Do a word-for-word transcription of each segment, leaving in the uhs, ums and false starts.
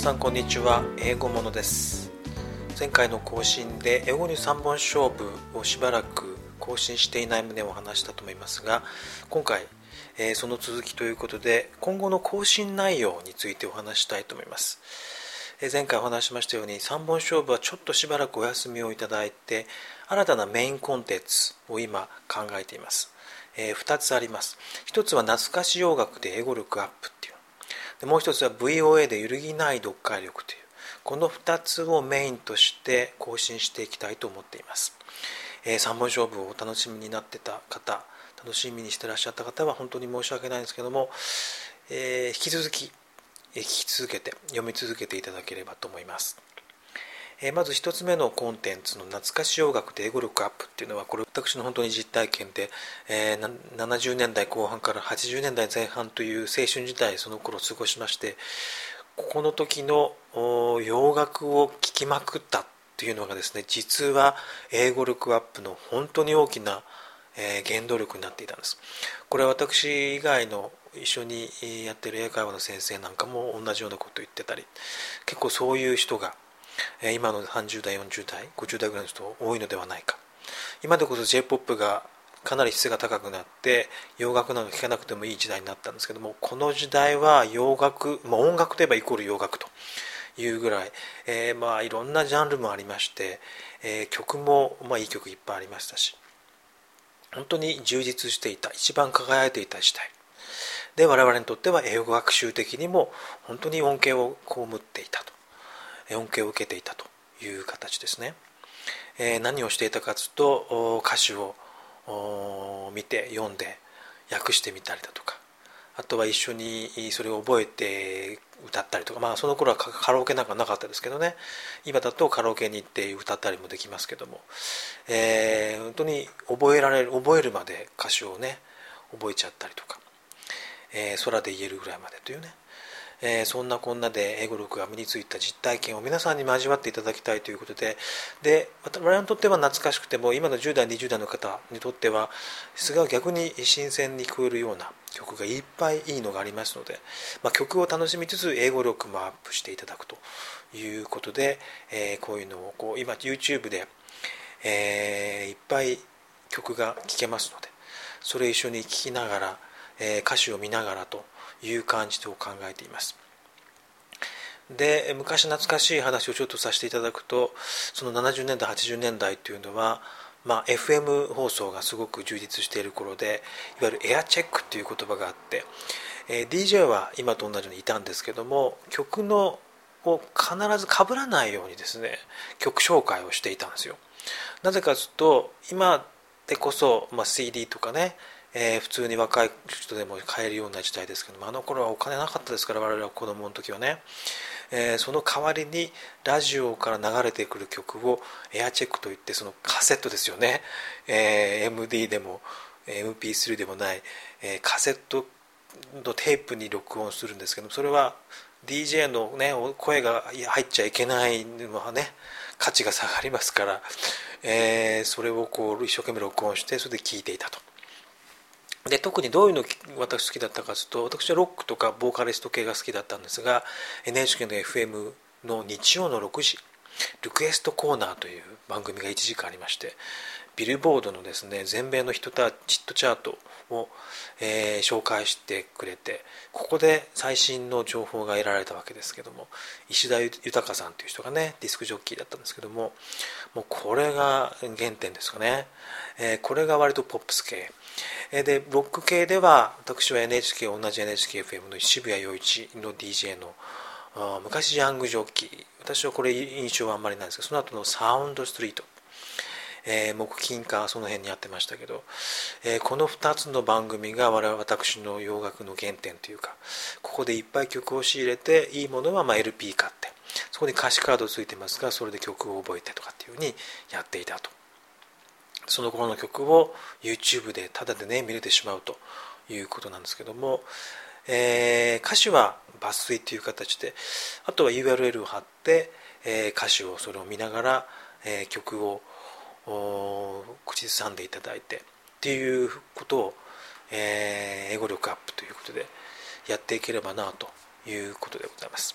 さんこんにちは。英語ものです。前回の更新で英語にさんぼん勝負をしばらく更新していない旨を話したと思いますが、今回、えー、その続きということで今後の更新内容についてお話したいと思います。えー、前回お話しましたようにさんぼん勝負はちょっとしばらくお休みをいただいて、新たなメインコンテンツを今考えています。えー、ふたつあります。ひとつは懐かし洋楽で英語力アップっていう、でもう一つは ブイオーエー で揺るぎない読解力という、このふたつをメインとして更新していきたいと思っています。えー、さんぼん勝負をお楽しみになってた方、楽しみにしてらっしゃった方は本当に申し訳ないんですけども、えー、引き続き、えー、聞き続けて読み続けていただければと思います。えー、まずひとつめのコンテンツの懐かし洋楽で英語力アップっていうのは、これ私の本当に実体験で、えー、ななじゅうねんだいこう半からはちじゅうねんだいぜん半という青春時代、その頃過ごしまして、ここの時の洋楽を聴きまくったというのがですね、実は英語力アップの本当に大きな、えー、原動力になっていたんです。これは私以外の一緒にやっている英会話の先生なんかも同じようなことを言ってたり、結構そういう人が今のさんじゅうだいよんじゅうだいごじゅうだいぐらいの人多いのではないか。今でこそ ジェイポップ がかなり質が高くなって洋楽なんか聴かなくてもいい時代になったんですけども、この時代は洋楽、まあ、音楽といえばイコール洋楽というぐらい、えー、まあいろんなジャンルもありまして、えー、曲も、まあ、いい曲いっぱいありましたし、本当に充実していた、一番輝いていた時代で、我々にとっては英語学習的にも本当に恩恵を被っていたと、恩恵を受けていたという形ですね。えー、何をしていたかというと、歌詞を見て読んで訳してみたりだとか、あとは一緒にそれを覚えて歌ったりとか、まあその頃はカラオケなんかなかったですけどね、今だとカラオケに行って歌ったりもできますけども、えー、本当に覚えられる覚えるまで歌詞をね覚えちゃったりとか、えー、空で言えるぐらいまでというね、えー、そんなこんなで英語力が身についた実体験を皆さんに交わっていただきたいということで、で我々にとっては懐かしくても、今のじゅうだいにじゅうだいの方にとってはすが逆に新鮮に聞こえるような曲がいっぱいいいのがありますので、まあ、曲を楽しみつつ英語力もアップしていただくということで、えー、こういうのをこう今 YouTube で、えー、いっぱい曲が聴けますので、それ一緒に聴きながら、えー、歌詞を見ながらという感じで考えています。で、昔懐かしい話をちょっとさせていただくと、そのななじゅうねんだいはちじゅうねんだいというのは、まあ、エフエム 放送がすごく充実している頃で、いわゆるエアチェックという言葉があって、えー、ディージェー は今と同じようにいたんですけども、曲のを必ず被らないようにですね、曲紹介をしていたんですよ。なぜかというと、今でこそ、まあ、シーディー とかね、えー、普通に若い人でも買えるような時代ですけども、あの頃はお金なかったですから、我々は子供の時はね、えー、その代わりにラジオから流れてくる曲をエアチェックといって、そのカセットですよね、えー、エムディー でも エムピースリー でもない、えー、カセットのテープに録音するんですけども、それは ディージェー の、ね、声が入っちゃいけないのはね、価値が下がりますから、えー、それをこう一生懸命録音して、それで聴いていたと。で、特にどういうの私好きだったかというと、私はロックとかボーカリスト系が好きだったんですが、 エヌエイチケー の エフエム の日曜のろくじリクエストコーナーという番組がいちじかんありまして、ビルボードのですね、全米のヒットチャートを、えー、紹介してくれて、ここで最新の情報が得られたわけですけども、石田豊さんという人がねディスクジョッキーだったんですけども、もうこれが原点ですかね、えー、これが割とポップス系で、ロック系では私は エヌエイチケー 同じ エヌエイチケーエフエム の渋谷陽一の ディージェー の昔ヤングジョッキー、私はこれ印象はあんまりないんですけど、その後のサウンドストリート、えー、木金かその辺にやってましたけど、えー、このふたつの番組が我々私の洋楽の原点というか、ここでいっぱい曲を仕入れて、いいものはまあ エルピー 買って、そこに歌詞カードついてますが、それで曲を覚えてとかっていう風にやっていたと。その頃の曲を YouTube でタダでね見れてしまうということなんですけども、えー、歌詞は抜粋という形で、あとは ユーアールエル を貼って、えー、歌詞をそれを見ながら、えー、曲を口ずさんでいただいてっていうことを、えー、英語力アップということでやっていければなということでございます。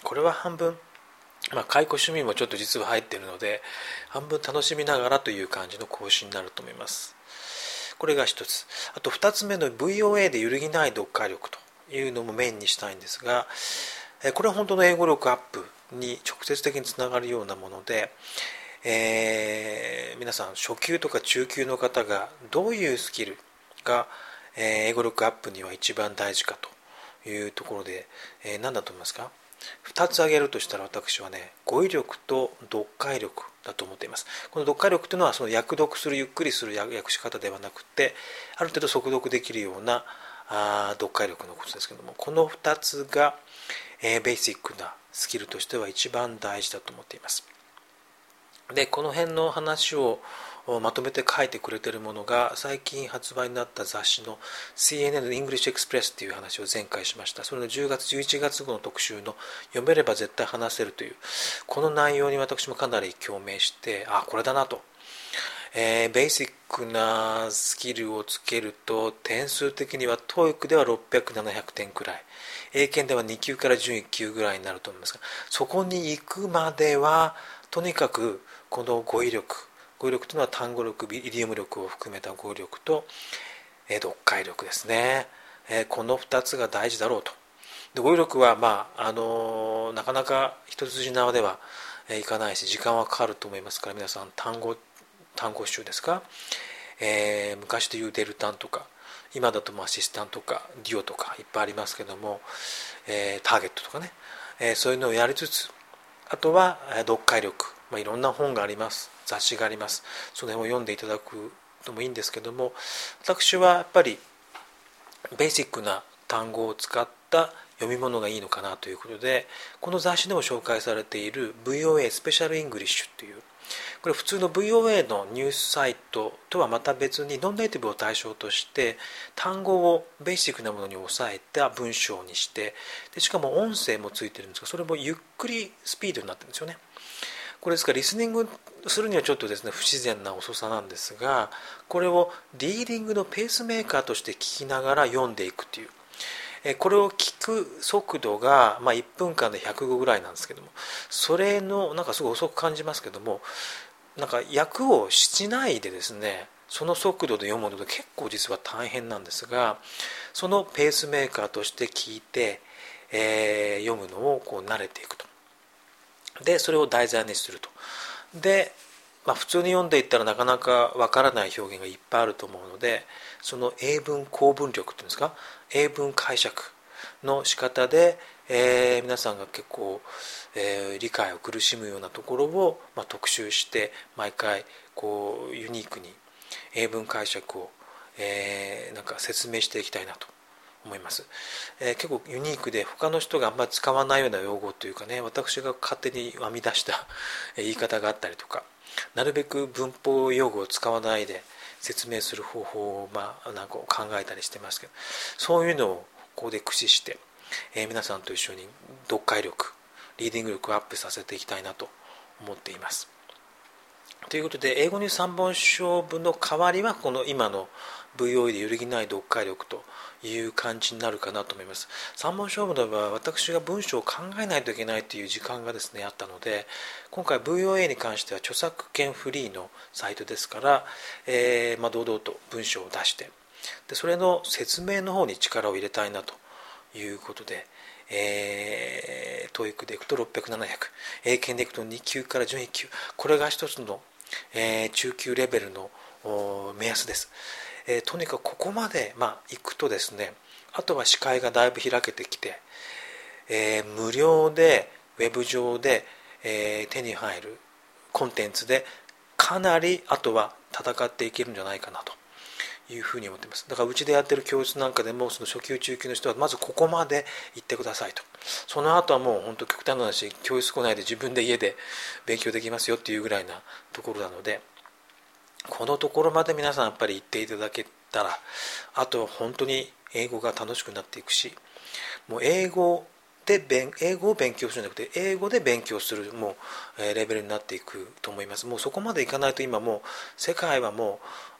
これは半分、まあ、解雇趣味もちょっと実は入っているので、半分楽しみながらという感じの講師になると思います。これが一つ。あと二つ目の ブイオーエー で揺るぎない読解力というのもメインにしたいんですが、これは本当の英語力アップに直接的につながるようなもので、えー、皆さん初級とか中級の方がどういうスキルが英語力アップには一番大事かというところで、えー、何だと思いますか？ふたつ挙げるとしたら、私はね、語彙力と読解力だと思っています。この読解力というのはその訳読する、ゆっくりする訳し方ではなくて、ある程度速読できるようなあ読解力のことですけども、このふたつが、えー、ベーシックなスキルとしては一番大事だと思っています。で、この辺の話をまとめて書いてくれているものが、最近発売になった雑誌の シーエヌエヌ English Express という話を前回しました。それのじゅうがつじゅういちがつ号の特集の読めれば絶対話せるというこの内容に私もかなり共鳴して、あ、これだなと、えー、ベーシックなスキルをつけると点数的には トーイック ではろっぴゃく、ななひゃくてんくらい、英検ではに級から準いっ級ぐらいになると思いますが、そこに行くまではとにかくこの語彙力、語彙力というのは単語力、イディオム力を含めた語彙力と、えー、読解力ですね、えー、このふたつが大事だろうと。で、語彙力は、まああのー、なかなか一筋縄では、えー、いかないし、時間はかかると思いますから、皆さん単語単語集ですか、えー、昔でいうデルタンとか、今だとアシスタントとかディオとかいっぱいありますけども、えー、ターゲットとかね、えー、そういうのをやりつつ、あとは読解力、まあ、いろんな本があります、雑誌があります、その辺を読んでいただくのもいいんですけども、私はやっぱりベーシックな単語を使った読み物がいいのかなということで、この雑誌でも紹介されている ブイオーエー スペシャルイングリッシュという、これ普通の ブイオーエー のニュースサイトとはまた別にノンネイティブを対象として単語をベーシックなものに抑えた文章にして、でしかも音声もついてるんですが、それもゆっくりスピードになってるんですよね。これですからリスニングするにはちょっとですね不自然な遅さなんですが、これをリーディングのペースメーカーとして聞きながら読んでいくという、これを聞く速度が、まあ、いっぷんかんでひゃくごぐらいなんですけども、それのなんかすごい遅く感じますけども、なんか訳をしないでですね、その速度で読むので結構実は大変なんですが、そのペースメーカーとして聞いて、えー、読むのをこう慣れていくと。でそれを題材にすると。で、まあ、普通に読んでいったらなかなかわからない表現がいっぱいあると思うので、その英文構文力っていうんですか、英文解釈の仕方で、えー、皆さんが結構、えー、理解を苦しむようなところを、まあ、特集して毎回こうユニークに英文解釈を、えー、なんか説明していきたいなと思います、えー、結構ユニークで他の人があんまり使わないような用語というかね、私が勝手に編み出した言い方があったりとか、なるべく文法用語を使わないで説明する方法を、まあ、なんか考えたりしてますけど、そういうのをここで駆使して、えー、皆さんと一緒に読解力、リーディング力をアップさせていきたいなと思っています。ということで、英語にさんぼん勝負の代わりはこの今の ブイオーエー で揺るぎない読解力という感じになるかなと思います。さんぼん勝負の場合は私が文章を考えないといけないという時間がですねあったので、今回 ブイオーエー に関しては著作権フリーのサイトですから、えーまあ、堂々と文章を出して、でそれの説明の方に力を入れたいなということで、えー、トーイック でいくとろっぴゃく、ななひゃく、英検でいくとに級から準いっ級、これが一つの、えー、中級レベルの目安です。えー、とにかくここまで、まあ、行くとですね、あとは視界がだいぶ開けてきて、えー、無料でウェブ上で、えー、手に入るコンテンツでかなりあとは戦っていけるんじゃないかなというふうに思っています。だからうちでやってる教室なんかでも、その初級中級の人はまずここまで行ってくださいと、その後はもう本当極端な話、教室来ないで自分で家で勉強できますよっていうぐらいなところなので、このところまで皆さんやっぱり言っていただけたら、あとは本当に英語が楽しくなっていくし、もう英語で英語を勉強するんじゃなくて英語で勉強するもうレベルになっていくと思います。もうそこまでいかないと、今もう世界はも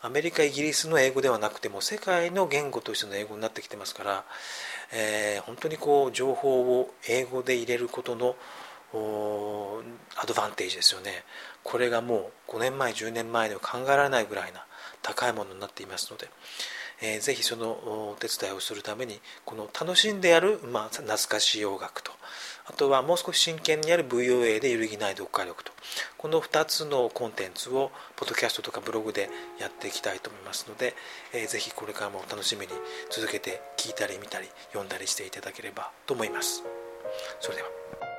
アメリカイギリスの英語ではなくても世界の言語としての英語になってきてますから、えー、本当にこう情報を英語で入れることのアドバンテージですよね。これがもうごねんまえじゅうねんまえでは考えられないぐらいな高いものになっていますので、えー、ぜひそのお手伝いをするためにこの楽しんでやる、まあ、懐かしい洋楽と、あとはもう少し真剣にやる ブイオーエー で揺るぎない読解力と、このふたつのコンテンツをポッドキャストとかブログでやっていきたいと思いますので、えー、ぜひこれからも楽しみに続けて聞いたり見たり読んだりしていただければと思います。それでは。